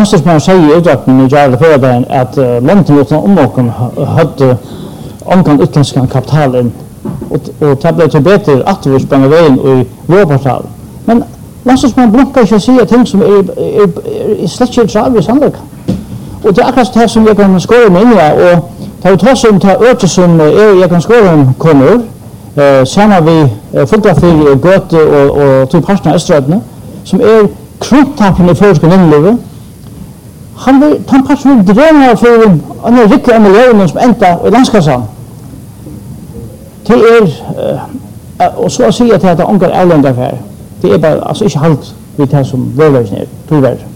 landstidsmannen sier i utdragten i Jarl Føderdagen at London utan omvåken hadde omgang utländska kapitalen och det blev till bättre att vi sprang vägen i vårportalen. Men landstidsmannen brunkar inte säga ting som är slett inte så sannolikt. Och det är akkurat det som jag kan skåra med inga och tar vi tar som tar öte som jag kan skåra kommer samma vi fotografi Goethe och till parterna Österödne som är kruntappen i förska nämnlivet. Han vill ta en person drömmer för en riktig miljoner som ända i landskassan. Det är och så att säga att det är ångar avländar här. Det är bara alltså inte halt vid det som världen är, tyvärr.